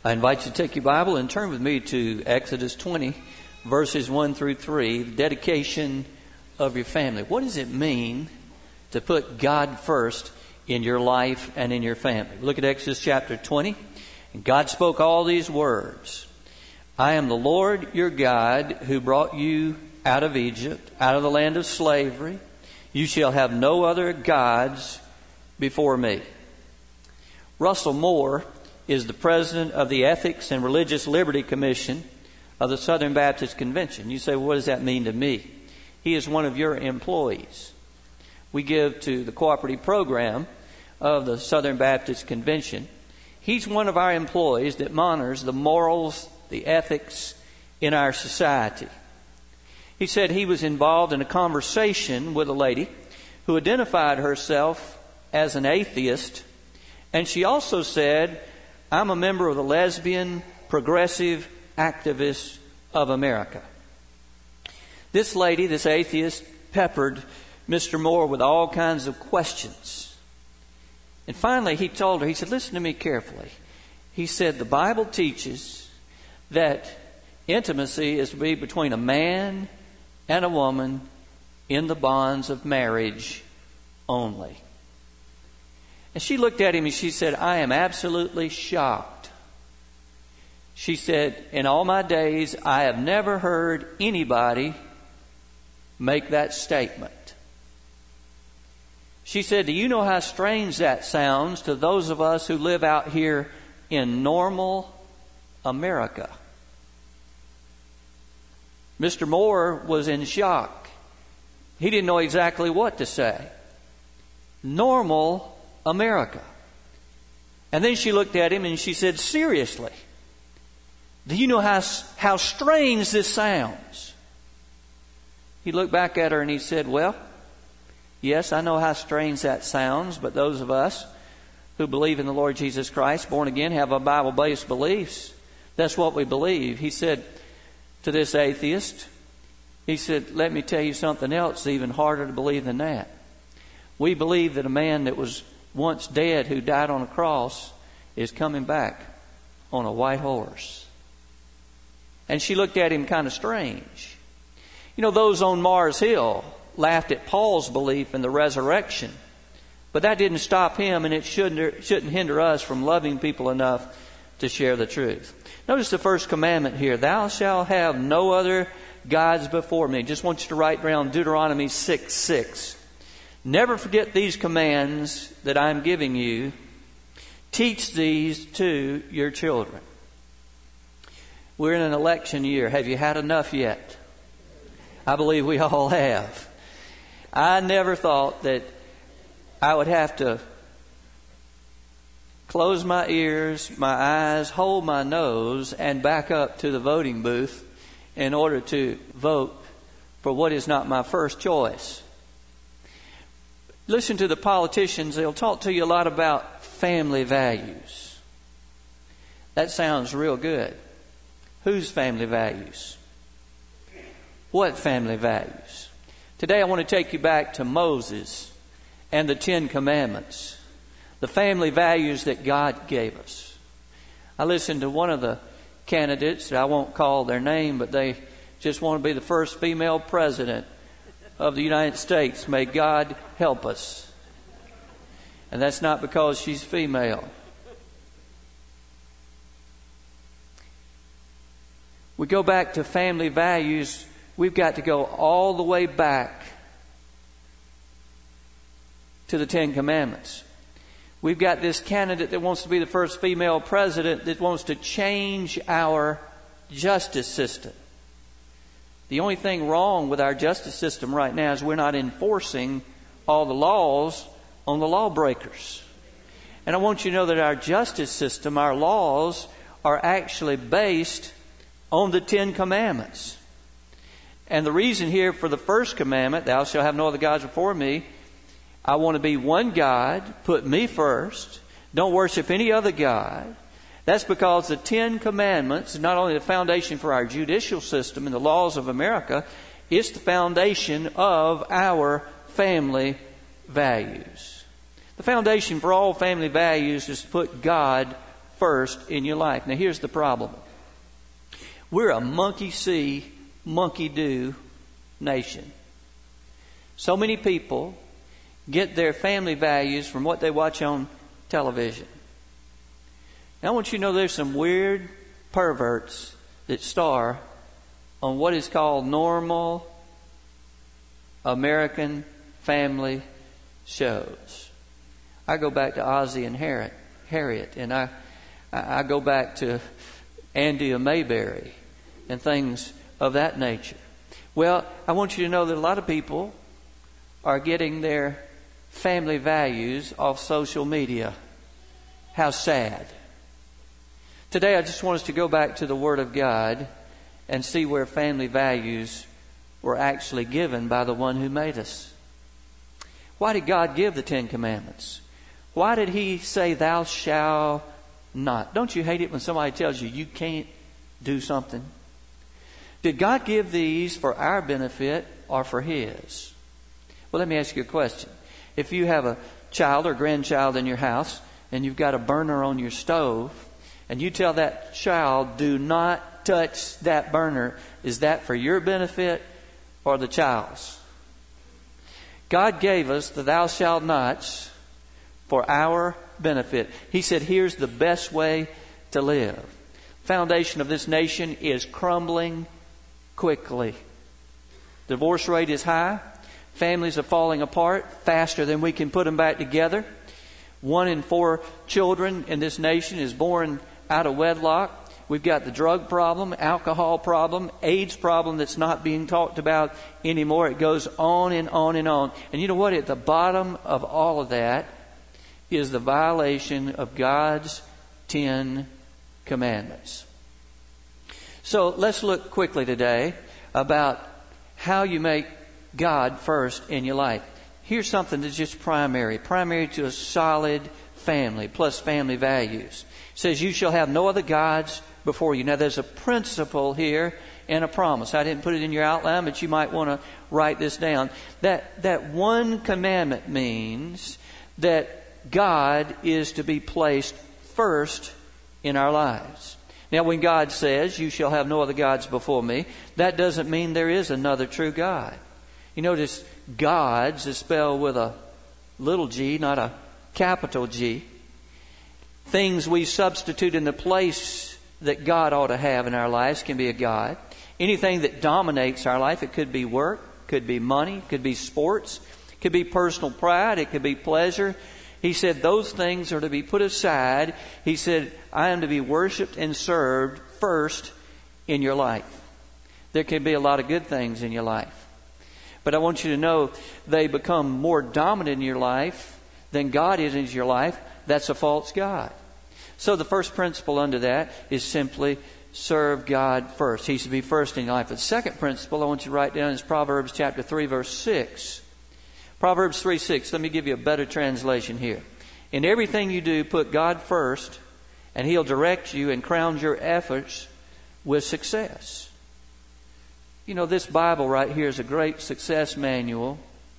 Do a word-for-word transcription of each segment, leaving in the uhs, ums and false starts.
I invite you to take your Bible and turn with me to Exodus twenty, verses one through three, the dedication of your family. What does it mean to put God first in your life and in your family? Look at Exodus chapter twenty. And God spoke all these words. I am the Lord your God who brought you out of Egypt, out of the land of slavery. You shall have no other gods before me. Russell Moore is the president of the Ethics and Religious Liberty Commission of the Southern Baptist Convention. You say, well, what does that mean to me? He is one of your employees. We give to the cooperative program of the Southern Baptist Convention. He's one of our employees that monitors the morals, the ethics in our society. He said he was involved in a conversation with a lady who identified herself as an atheist, and she also said, I'm a member of the Lesbian Progressive Activists of America. This lady, this atheist, peppered Mister Moore with all kinds of questions. And finally he told her, he said, listen to me carefully. He said, the Bible teaches that intimacy is to be between a man and a woman in the bonds of marriage only. And she looked at him and she said, I am absolutely shocked. She said, in all my days, I have never heard anybody make that statement. She said, do you know how strange that sounds to those of us who live out here in normal America? Mister Moore was in shock. He didn't know exactly what to say. Normal America. And then she looked at him and she said, seriously, do you know how, how strange this sounds? He looked back at her and he said, well, yes, I know how strange that sounds, but those of us who believe in the Lord Jesus Christ, born again, have a Bible-based beliefs. That's what we believe. He said to this atheist, he said, let me tell you something else even harder to believe than that. We believe that a man that was once dead who died on a cross is coming back on a white horse. And she looked at him kind of strange. You know, those on Mars Hill laughed at Paul's belief in the resurrection. But that didn't stop him, and it shouldn't, shouldn't hinder us from loving people enough to share the truth. Notice the first commandment here. Thou shalt have no other gods before me. Just want you to write down Deuteronomy six six. Never forget these commands that I'm giving you. Teach these to your children. We're in an election year. Have you had enough yet? I believe we all have. I never thought that I would have to close my ears, my eyes, hold my nose, and back up to the voting booth in order to vote for what is not my first choice. Listen to the politicians. They'll talk to you a lot about family values. That sounds real good. Whose family values? What family values? Today I want to take you back to Moses and the Ten Commandments. The family values that God gave us. I listened to one of the candidates. I won't call their name, but they just want to be the first female president of the United States. May God help us. And that's not because she's female. We go back to family values. We've got to go all the way back to the Ten Commandments. We've got this candidate that wants to be the first female president that wants to change our justice system. The only thing wrong with our justice system right now is we're not enforcing all the laws on the lawbreakers. And I want you to know that our justice system, our laws, are actually based on the Ten Commandments. And the reason here for the first commandment, thou shalt have no other gods before me, I want to be one God, put me first, don't worship any other God. That's because the Ten Commandments is not only the foundation for our judicial system and the laws of America, it's the foundation of our family values. The foundation for all family values is to put God first in your life. Now here's the problem. We're a monkey-see, monkey-do nation. So many people get their family values from what they watch on television. Now I want you to know there's some weird perverts that star on what is called normal American family shows. I go back to Ozzie and Harriet, and I, I go back to Andy Mayberry and things of that nature. Well, I want you to know that a lot of people are getting their family values off social media. How sad. Today I just want us to go back to the Word of God and see where family values were actually given by the one who made us. Why did God give the Ten Commandments? Why did He say, thou shalt not? Don't you hate it when somebody tells you you can't do something? Did God give these for our benefit or for His? Well, let me ask you a question. If you have a child or grandchild in your house and you've got a burner on your stove and you tell that child, do not touch that burner, is that for your benefit or the child's? God gave us the thou shalt nots for our benefit. He said, here's the best way to live. Foundation of this nation is crumbling quickly. Divorce rate is high. Families are falling apart faster than we can put them back together. One in four children in this nation is born out of wedlock. We've got the drug problem, alcohol problem, AIDS problem that's not being talked about anymore. It goes on and on and on. And you know what? At the bottom of all of that is the violation of God's Ten Commandments. So let's look quickly today about how you make God first in your life. Here's something that's just primary, primary to a solid family, plus family values. It says, you shall have no other gods before you. Now there's a principle here and a promise. I didn't put it in your outline, but you might want to write this down. That, that one commandment means that God is to be placed first in our lives. Now when God says, you shall have no other gods before me, that doesn't mean there is another true God. You notice gods is spelled with a little g, not a capital G. Things we substitute in the place that God ought to have in our lives can be a God. Anything that dominates our life, it could be work, could be money, could be sports, could be personal pride, it could be pleasure. He said those things are to be put aside. He said, I am to be worshiped and served first in your life. There can be a lot of good things in your life. But I want you to know they become more dominant in your life than God is in your life. That's a false God. So the first principle under that is simply serve God first. He should be first in your life. The second principle I want you to write down is Proverbs chapter three, verse six. Proverbs three, six. Let me give you a better translation here. In everything you do, put God first, and He'll direct you and crown your efforts with success. You know, this Bible right here is a great success manual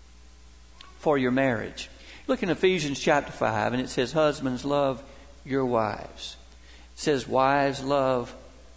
for your marriage. Look in Ephesians chapter five, and it says, husbands, love your wives. It says, wives, love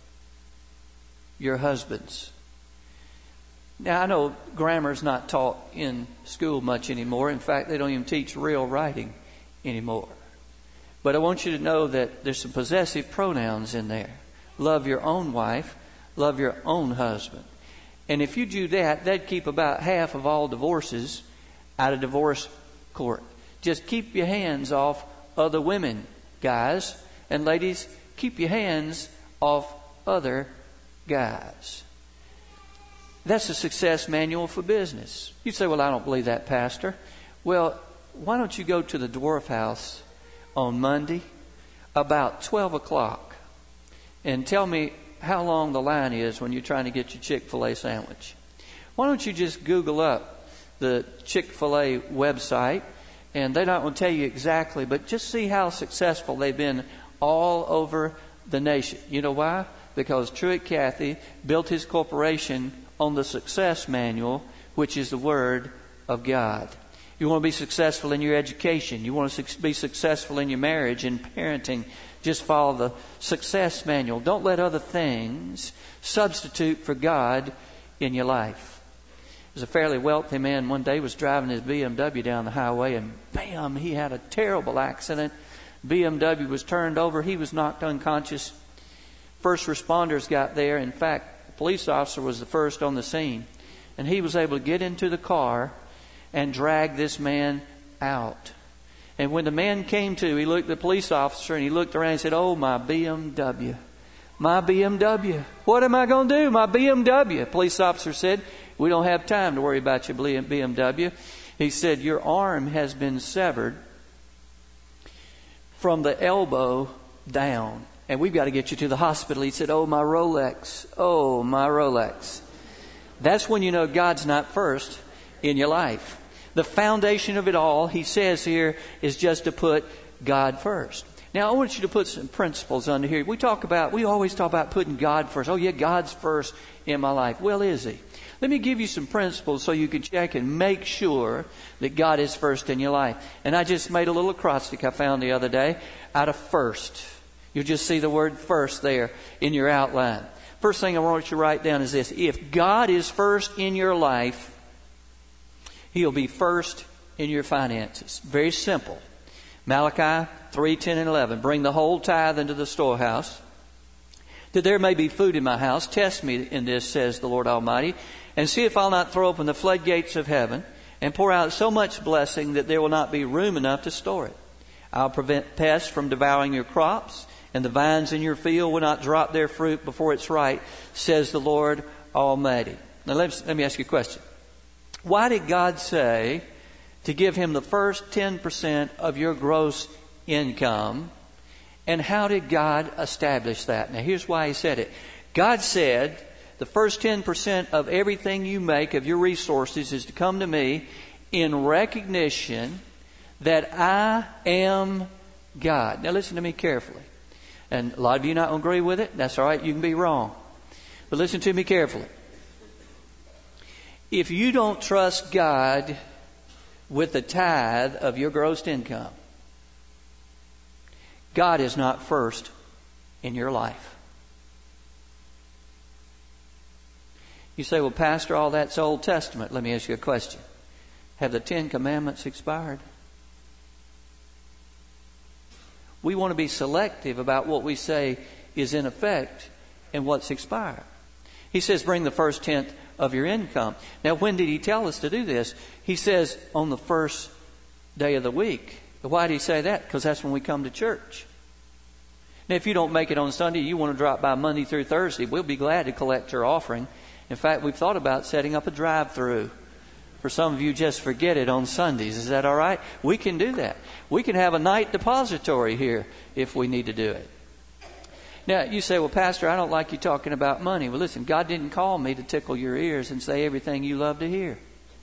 your husbands. Now, I know grammar's not taught in school much anymore. In fact, they don't even teach real writing anymore. But I want you to know that there's some possessive pronouns in there. Love your own wife, love your own husband. And if you do that, that'd keep about half of all divorces out of divorce court. Just keep your hands off other women, guys. And ladies, keep your hands off other guys. That's a success manual for business. You say, well, I don't believe that, Pastor. Well, why don't you go to the Dwarf House on Monday about twelve o'clock and tell me how long the line is when you're trying to get your Chick-fil-A sandwich. Why don't you just Google up the Chick-fil-A website, and they're not going to tell you exactly, but just see how successful they've been all over the nation. You know why? Because Truett Cathy built his corporation on the success manual, which is the Word of God. You want to be successful in your education. You want to be successful in your marriage and parenting. Just follow the success manual. Don't let other things substitute for God in your life. There's a fairly wealthy man one day was driving his B M W down the highway, and bam, he had a terrible accident. B M W was turned over. He was knocked unconscious. First responders got there. In fact, the police officer was the first on the scene. And he was able to get into the car and drag this man out. And when the man came to, he looked at the police officer and he looked around and said, "Oh, my B M W. My B M W. What am I going to do? My B M W." Police officer said, "We don't have time to worry about your B M W. He said, "Your arm has been severed from the elbow down, and we've got to get you to the hospital." He said, "Oh, my Rolex. Oh, my Rolex." That's when you know God's not first in your life. The foundation of it all, he says here, is just to put God first. Now, I want you to put some principles under here. We talk about, we always talk about putting God first. Oh, yeah, God's first in my life. Well, is he? Let me give you some principles so you can check and make sure that God is first in your life. And I just made a little acrostic I found the other day out of first. You'll just see the word first there in your outline. First thing I want you to write down is this. If God is first in your life, he'll be first in your finances. Very simple. Malachi three, ten, and eleven. Bring the whole tithe into the storehouse, that there may be food in my house. Test me in this, says the Lord Almighty, and see if I'll not throw open the floodgates of heaven and pour out so much blessing that there will not be room enough to store it. I'll prevent pests from devouring your crops, and the vines in your field will not drop their fruit before it's right, says the Lord Almighty. Now let me, let me ask you a question. Why did God say to give him the first ten percent of your gross income? And how did God establish that? Now here's why he said it. God said the first ten percent of everything you make, of your resources, is to come to me in recognition that I am God. Now listen to me carefully. And a lot of you not going to agree with it. That's all right. You can be wrong. But listen to me carefully. If you don't trust God with the tithe of your gross income, God is not first in your life. You say, "Well, Pastor, all that's Old Testament." Let me ask you a question. Have the Ten Commandments expired? We want to be selective about what we say is in effect and what's expired. He says, bring the first tenth of your income. Now, when did he tell us to do this? He says on the first day of the week. Why did he say that? Because that's when we come to church. Now, if you don't make it on Sunday, you want to drop by Monday through Thursday, we'll be glad to collect your offering. In fact, we've thought about setting up a drive-through. For some of you, just forget it on Sundays. Is that all right? We can do that. We can have a night depository here if we need to do it. Now, you say, "Well, Pastor, I don't like you talking about money." Well, listen, God didn't call me to tickle your ears and say everything you love to hear.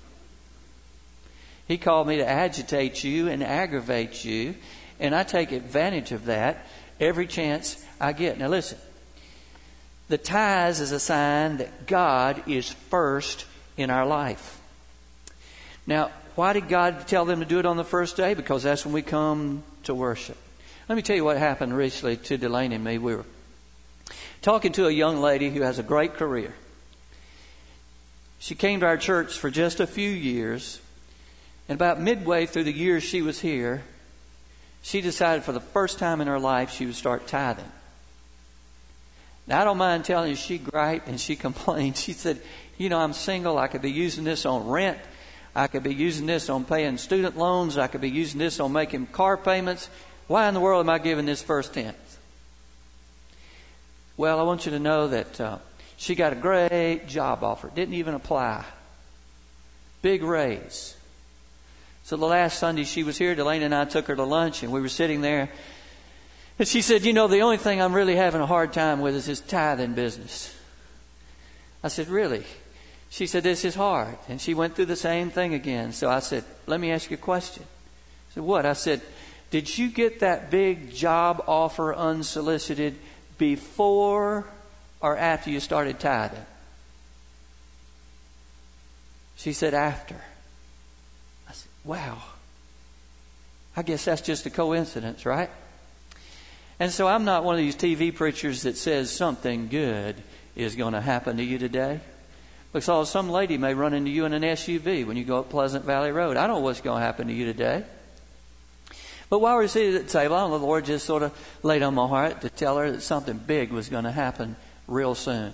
He called me to agitate you and aggravate you, and I take advantage of that every chance I get. Now, listen. The tithes is a sign that God is first in our life. Now, why did God tell them to do it on the first day? Because that's when we come to worship. Let me tell you what happened recently to Delaney and me. We were talking to a young lady who has a great career. She came to our church for just a few years. And about midway through the years she was here, she decided for the first time in her life she would start tithing. Now, I don't mind telling you, she griped and she complained. She said, "You know, I'm single. I could be using this on rent. I could be using this on paying student loans. I could be using this on making car payments. Why in the world am I giving this first tenth?" Well, I want you to know that uh, she got a great job offer. Didn't even apply. Big raise. So the last Sunday she was here, Delaney and I took her to lunch, and we were sitting there. And she said, "You know, the only thing I'm really having a hard time with is this tithing business." I said, "Really?" She said, "This is hard." And she went through the same thing again. So I said, "Let me ask you a question." I said, "What?" I said, "Did you get that big job offer unsolicited before or after you started tithing?" She said, "After." I said, wow, I guess that's just a coincidence, right? And so I'm not one of these T V preachers that says something good is going to happen to you today. Because some lady may run into you in an S U V when you go up Pleasant Valley Road. I don't know what's going to happen to you today. But while we're seated at the table, I don't know, the Lord just sort of laid on my heart to tell her that something big was going to happen real soon.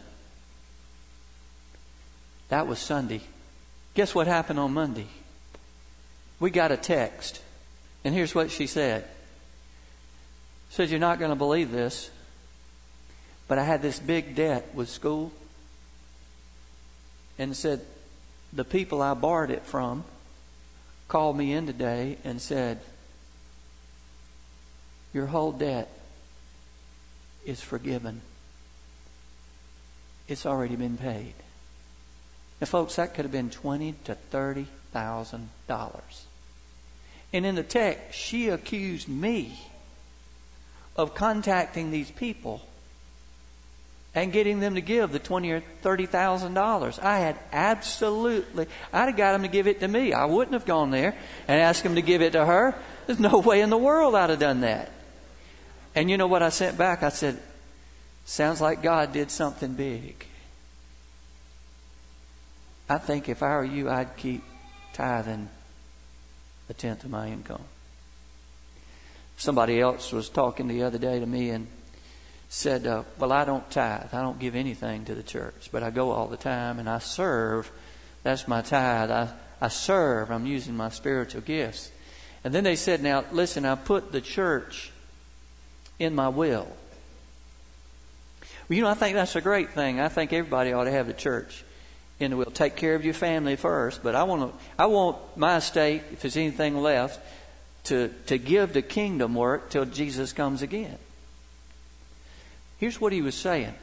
That was Sunday. Guess what happened on Monday? We got a text. And here's what she said. She said, you're not going to believe this, but I had this big debt with school. And said, the people I borrowed it from called me in today and said, your whole debt is forgiven. It's already been paid. Now, folks, that could have been twenty to thirty thousand dollars. And in the text, she accused me of contacting these people and getting them to give the twenty or thirty thousand dollars. I had absolutely, I'd have got them to give it to me. I wouldn't have gone there and asked them to give it to her. There's no way in the world I'd have done that. And you know what I sent back? I said, sounds like God did something big. I think if I were you, I'd keep tithing a tenth of my income. Somebody else was talking the other day to me and said, uh, well, I don't tithe. I don't give anything to the church, but I go all the time and I serve. That's my tithe. I, I serve. I'm using my spiritual gifts. And then they said, now, listen, I put the church in my will. Well, you know, I think that's a great thing. I think everybody ought to have the church in the will. Take care of your family first, but I want to, I want my estate, if there's anything left, to, to give to kingdom work till Jesus comes again. Here's what he was saying.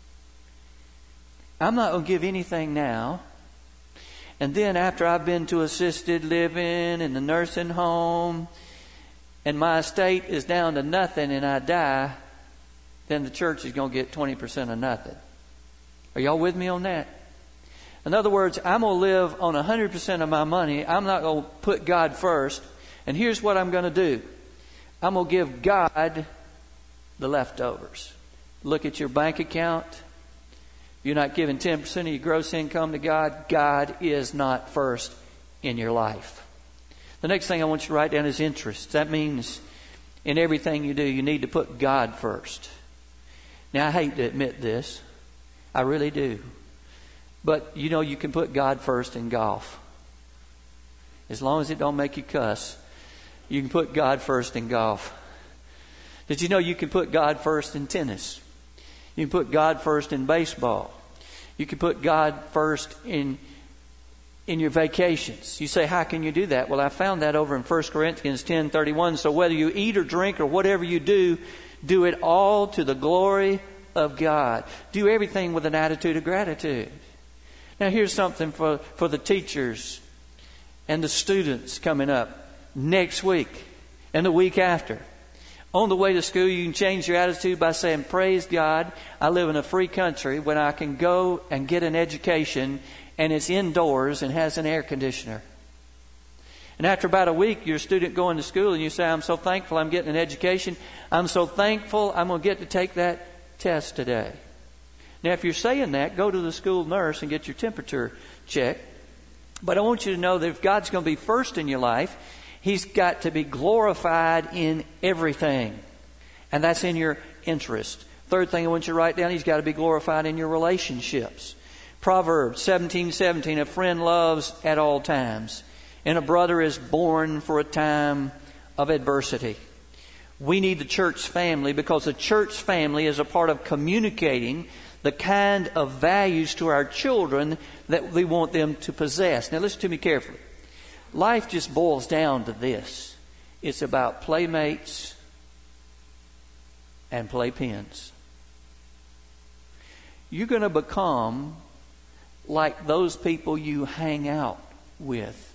I'm not going to give anything now. And then after I've been to assisted living and the nursing home and my estate is down to nothing and I die, then the church is going to get twenty percent of nothing. Are y'all with me on that? In other words, I'm going to live on one hundred percent of my money. I'm not going to put God first. And here's what I'm going to do. I'm going to give God the leftovers. Look at your bank account. You're not giving ten percent of your gross income to God. God is not first in your life. The next thing I want you to write down is interest. That means in everything you do, you need to put God first. Now, I hate to admit this. I really do. But, you know, you can put God first in golf. As long as it don't make you cuss, you can put God first in golf. Did you know you can put God first in tennis? You can put God first in baseball. You can put God first in in your vacations. You say, how can you do that? Well, I found that over in First Corinthians ten thirty-one. So whether you eat or drink or whatever you do, do it all to the glory of God. Do everything with an attitude of gratitude. Now here's something for, for the teachers and the students coming up next week and the week after. On the way to school, you can change your attitude by saying, praise God, I live in a free country when I can go and get an education and it's indoors and has an air conditioner. And after about a week, you're a student going to school and you say, I'm so thankful I'm getting an education. I'm so thankful I'm going to get to take that test today. Now, if you're saying that, go to the school nurse and get your temperature checked. But I want you to know that if God's going to be first in your life, He's got to be glorified in everything. And that's in your interest. Third thing I want you to write down, He's got to be glorified in your relationships. Proverbs seventeen seventeen, a friend loves at all times, and a brother is born for a time of adversity. We need the church family because the church family is a part of communicating the kind of values to our children that we want them to possess. Now listen to me carefully. Life just boils down to this. It's about playmates and playpens. You're going to become like those people you hang out with,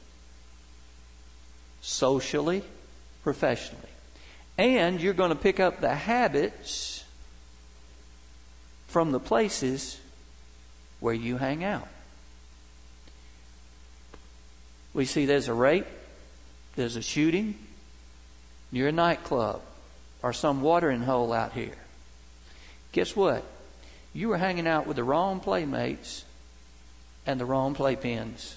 socially, professionally. And you're going to pick up the habits from the places where you hang out. We see there's a rate there's a shooting near a nightclub or some watering hole out here. Guess what? You were hanging out with the wrong playmates and the wrong playpens.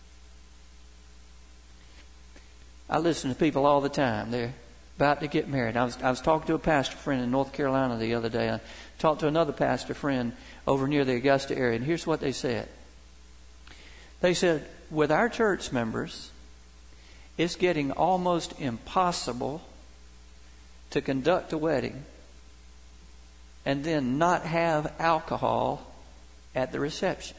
I listen to people all the time. They're about to get married. I was, I was talking to a pastor friend in North Carolina the other day. I talked to another pastor friend over near the Augusta area, and here's what they said. They said, with our church members, it's getting almost impossible to conduct a wedding and then not have alcohol at the reception.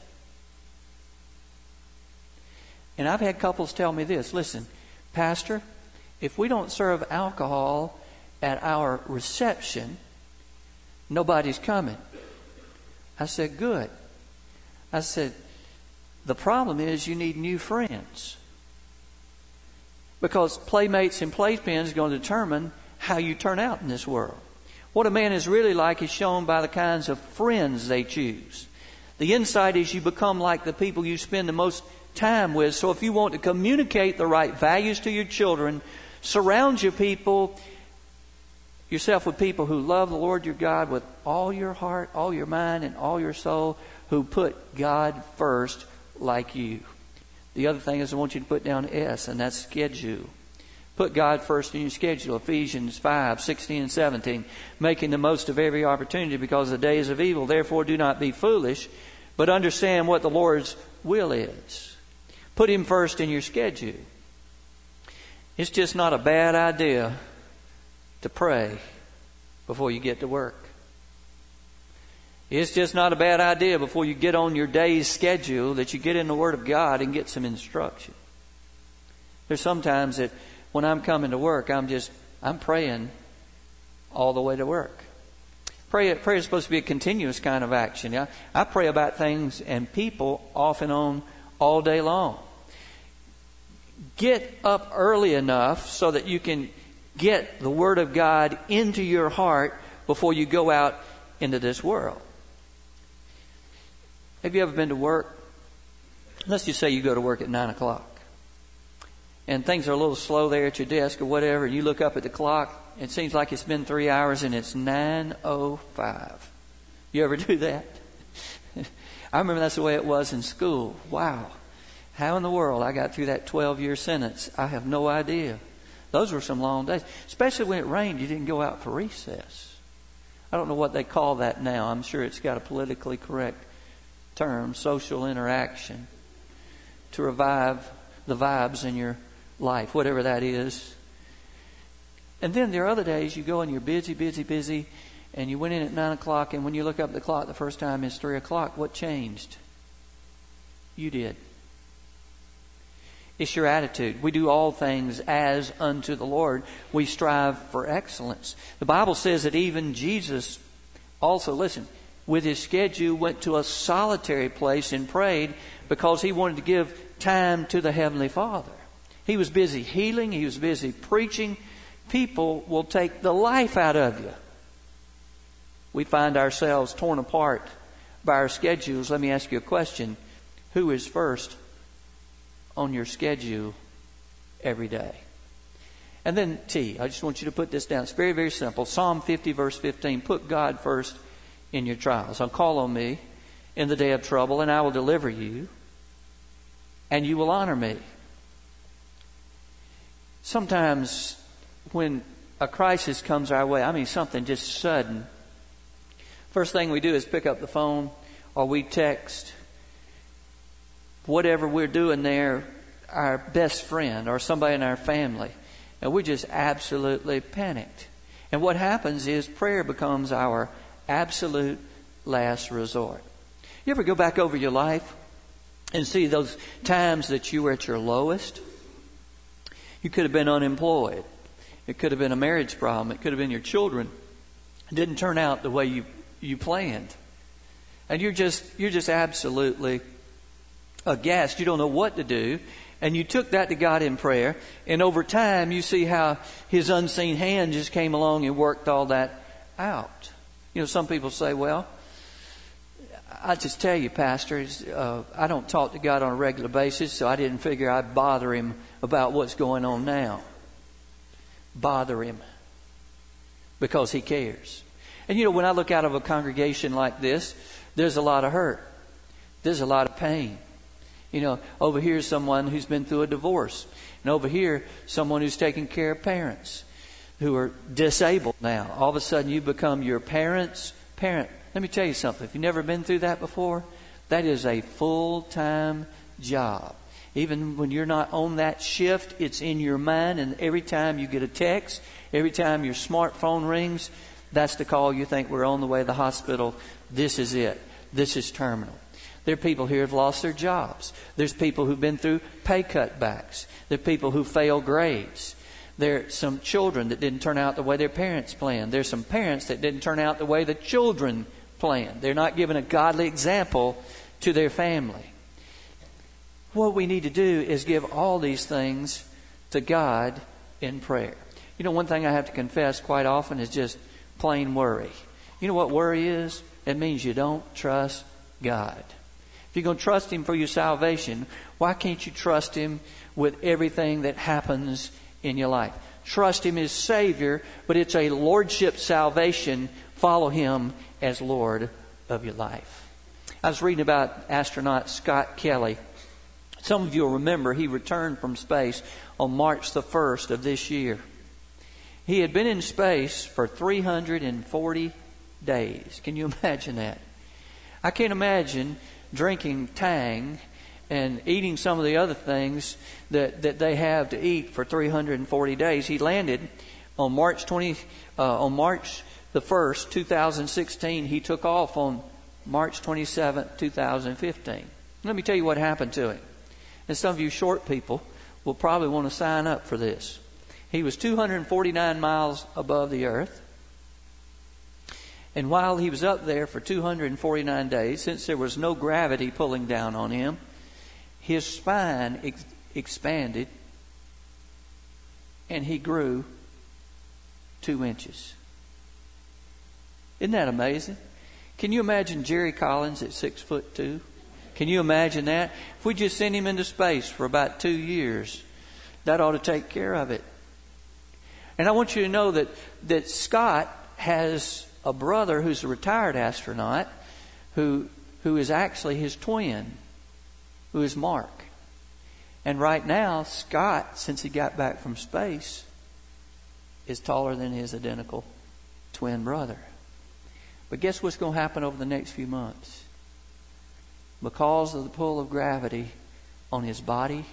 And I've had couples tell me this, listen, Pastor, if we don't serve alcohol at our reception, nobody's coming. I said, good. I said, the problem is you need new friends. Because playmates and playpens are going to determine how you turn out in this world. What a man is really like is shown by the kinds of friends they choose. The insight is you become like the people you spend the most time with. So if you want to communicate the right values to your children, surround your people, yourself with people who love the Lord your God with all your heart, all your mind, and all your soul, who put God first like you. The other thing is I want you to put down S, and that's schedule. Put God first in your schedule. Ephesians five, sixteen and seventeen. Making the most of every opportunity because the days of evil. Therefore do not be foolish, but understand what the Lord's will is. Put Him first in your schedule. It's just not a bad idea to pray before you get to work. It's just not a bad idea before you get on your day's schedule that you get in the Word of God and get some instruction. There's sometimes that when I'm coming to work, I'm just, I'm praying all the way to work. Prayer, prayer is supposed to be a continuous kind of action. I, I pray about things and people off and on all day long. Get up early enough so that you can get the Word of God into your heart before you go out into this world. Have you ever been to work? Let's just say you go to work at nine o'clock. And things are a little slow there at your desk or whatever. And you look up at the clock. It seems like it's been three hours and it's nine oh five. You ever do that? I remember that's the way it was in school. Wow. How in the world I got through that twelve-year sentence, I have no idea. Those were some long days. Especially when it rained, you didn't go out for recess. I don't know what they call that now. I'm sure it's got a politically correct term, social interaction, to revive the vibes in your life, whatever that is. And then there are other days you go and you're busy, busy, busy, and you went in at nine o'clock, and when you look up at the clock the first time it's three o'clock. What changed? You did. It's your attitude. We do all things as unto the Lord. We strive for excellence. The Bible says that even Jesus also, listen, with his schedule went to a solitary place and prayed because he wanted to give time to the Heavenly Father. He was busy healing. He was busy preaching. People will take the life out of you. We find ourselves torn apart by our schedules. Let me ask you a question. Who is first on your schedule every day? And then T, I just want you to put this down. It's very, very simple. Psalm fifty, verse fifteen. Put God first in your trials. I'll call on me in the day of trouble, and I will deliver you, and you will honor me. Sometimes when a crisis comes our way, I mean something just sudden, first thing we do is pick up the phone or we text whatever we're doing there, our best friend or somebody in our family. And we're just absolutely panicked. And what happens is prayer becomes our absolute last resort. You ever go back over your life and see those times that you were at your lowest? You could have been unemployed. It could have been a marriage problem. It could have been your children. It didn't turn out the way you, you planned. And you're just you're just absolutely aghast. You don't know what to do. And you took that to God in prayer. And over time, you see how His unseen hand just came along and worked all that out. You know, some people say, well, I just tell you, Pastor, uh, I don't talk to God on a regular basis, so I didn't figure I'd bother Him about what's going on now. Bother Him because He cares. And you know, when I look out of a congregation like this, there's a lot of hurt. There's a lot of pain. You know, over here is someone who's been through a divorce. And over here, someone who's taking care of parents who are disabled now. All of a sudden, you become your parents' parent. Let me tell you something. If you've never been through that before, that is a full-time job. Even when you're not on that shift, it's in your mind. And every time you get a text, every time your smartphone rings, that's the call. You think, we're on the way to the hospital. This is it. This is terminal. There are people here who have lost their jobs. There's people who've been through pay cutbacks. There are people who failed grades. There are some children that didn't turn out the way their parents planned. There's some parents that didn't turn out the way the children planned. They're not giving a godly example to their family. What we need to do is give all these things to God in prayer. You know, one thing I have to confess quite often is just plain worry. You know what worry is? It means you don't trust God. If you're going to trust Him for your salvation, why can't you trust Him with everything that happens in your life? Trust Him as Savior, but it's a Lordship salvation. Follow Him as Lord of your life. I was reading about astronaut Scott Kelly. Some of you will remember he returned from space on March the first of this year. He had been in space for three hundred forty days. Can you imagine that? I can't imagine drinking Tang and eating some of the other things that, that they have to eat for three hundred forty days. He landed on March twentieth, uh, on March the first, two thousand sixteen. He took off on March twenty-seventh, two thousand fifteen. Let me tell you what happened to him. And some of you short people will probably want to sign up for this. He was two hundred forty-nine miles above the earth. And while he was up there for two hundred forty-nine days, since there was no gravity pulling down on him, his spine ex- expanded and he grew two inches. Isn't that amazing? Can you imagine Jerry Collins at six foot two? Can you imagine that? If we just send him into space for about two years, that ought to take care of it. And I want you to know that, that Scott has a brother who's a retired astronaut who who is actually his twin, who is Mark. And right now, Scott, since he got back from space, is taller than his identical twin brother. But guess what's going to happen over the next few months? Because of the pull of gravity on his body,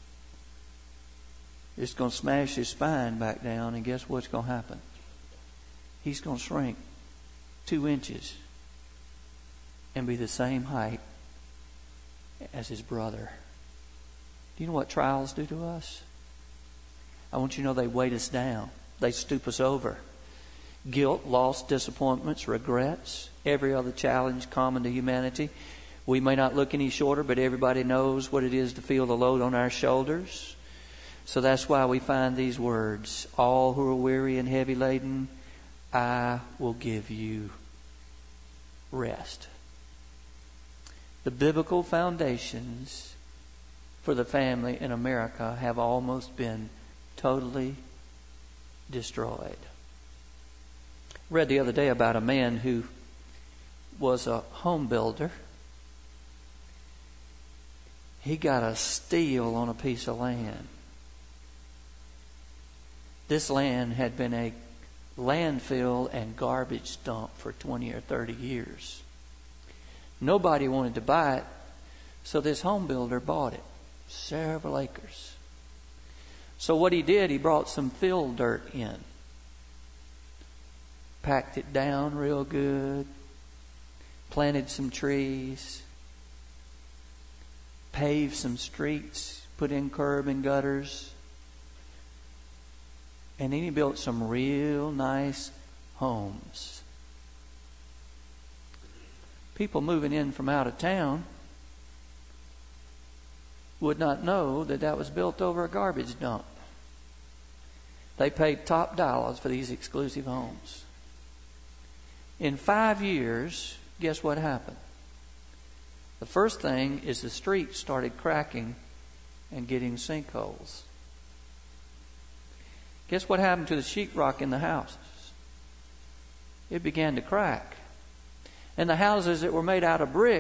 it's going to smash his spine back down, and guess what's going to happen? He's going to shrink two inches and be the same height as his brother. Do you know what trials do to us? I want you to know they weight us down. They stoop us over. Guilt, loss, disappointments, regrets, every other challenge common to humanity. We may not look any shorter, but everybody knows what it is to feel the load on our shoulders. So that's why we find these words. All who are weary and heavy laden, I will give you rest. The biblical foundations for the family in America have almost been totally destroyed. I read the other day about a man who was a home builder. He got a steal on a piece of land. This land had been a landfill and garbage dump for twenty or thirty years. Nobody wanted to buy it, so this home builder bought it. Several acres. So what he did, he brought some fill dirt in. Packed it down real good. Planted some trees. Paved some streets. Put in curb and gutters. And then he built some real nice homes. People moving in from out of town would not know that that was built over a garbage dump. They paid top dollars for these exclusive homes. In five years, guess what happened? The first thing is the streets started cracking and getting sinkholes. Guess what happened to the sheetrock in the houses? It began to crack. And the houses that were made out of brick,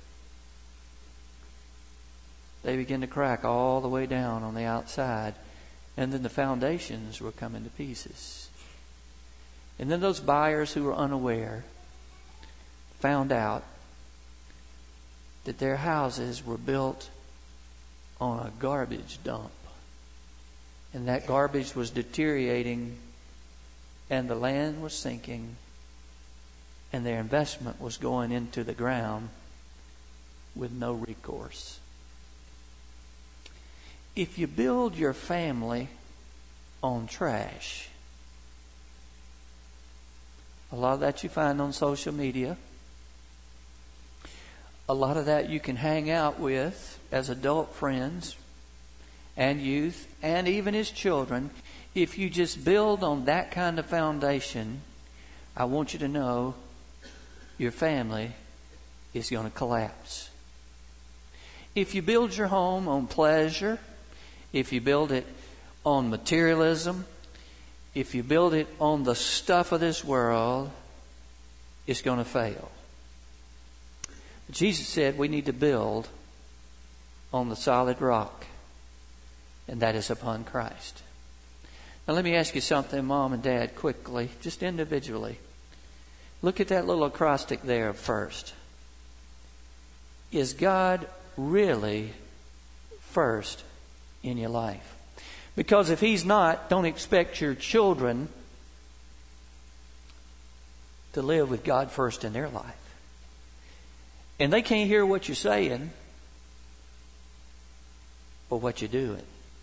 they began to crack all the way down on the outside. And then the foundations were coming to pieces. And then those buyers who were unaware found out that their houses were built on a garbage dump. And that garbage was deteriorating, and the land was sinking, and their investment was going into the ground with no recourse. If you build your family on trash, a lot of that you find on social media, a lot of that you can hang out with as adult friends and youth and even as children. If you just build on that kind of foundation, I want you to know your family is going to collapse. If you build your home on pleasure, if you build it on materialism, if you build it on the stuff of this world, it's going to fail. Jesus said we need to build on the solid rock, and that is upon Christ. Now let me ask you something, Mom and Dad, quickly, just individually. Look at that little acrostic there first. Is God really first in your life? Because if He's not, don't expect your children to live with God first in their life. And they can't hear what you're saying, but what you're doing.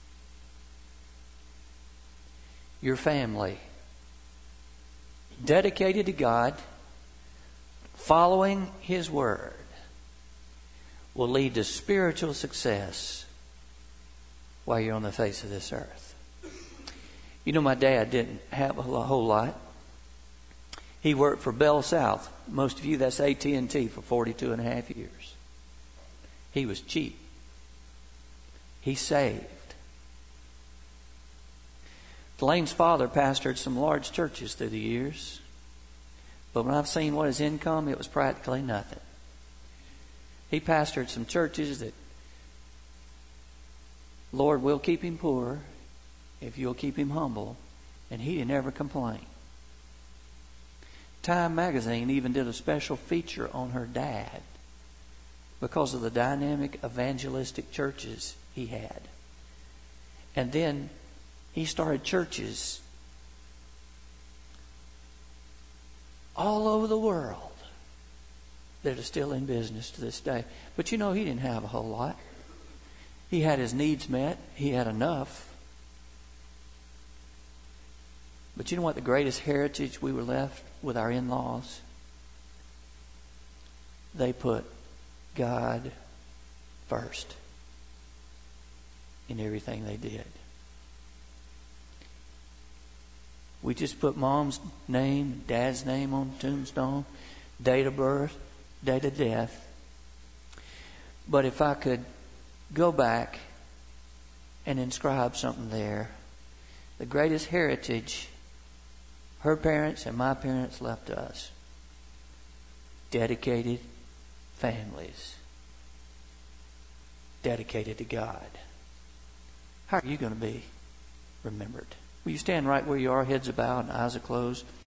Your family, dedicated to God, following His Word, will lead to spiritual success while you're on the face of this earth. You know, my dad didn't have a whole lot. He worked for Bell South. Most of you, that's A T and T for forty-two and a half years. He was cheap. He saved. Delane's father pastored some large churches through the years. But when I've seen what his income, it was practically nothing. He pastored some churches that, Lord will keep him poor if you'll keep him humble. And he didn't ever complain. Time magazine even did a special feature on her dad because of the dynamic evangelistic churches he had. And then he started churches all over the world that are still in business to this day. But you know, he didn't have a whole lot. He had his needs met. He had enough. But you know what the greatest heritage we were left with our in-laws? They put God first in everything they did. We just put Mom's name, Dad's name on the tombstone, date of birth, date of death. But if I could go back and inscribe something there, the greatest heritage her parents and my parents left us: dedicated families, dedicated to God. How are you going to be remembered? Will you stand right where you are, heads bowed and eyes are closed?